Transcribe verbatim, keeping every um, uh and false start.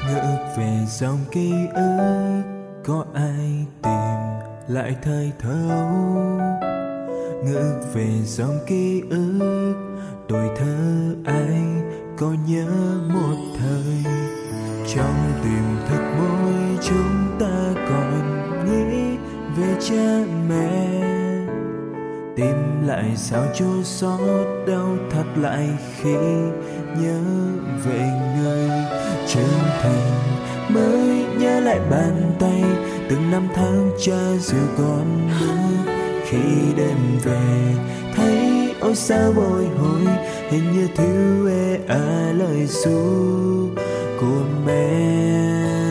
ngược về dòng ký ức, có ai tìm lại thời thơ. Ngược về dòng ký ức, tuổi thơ ai có nhớ một thời. Trong tiềm thức mỗi chúng ta còn nghĩ về cha mẹ, tìm lại sao chua xót đau thắt lại khi nhớ về người trưởng thành. Mới nhớ lại bàn tay từng năm tháng cha dìu con bước, khi đêm về thấy ôi sao bồi hồi, hình như thiếu ê à lời ru của mẹ.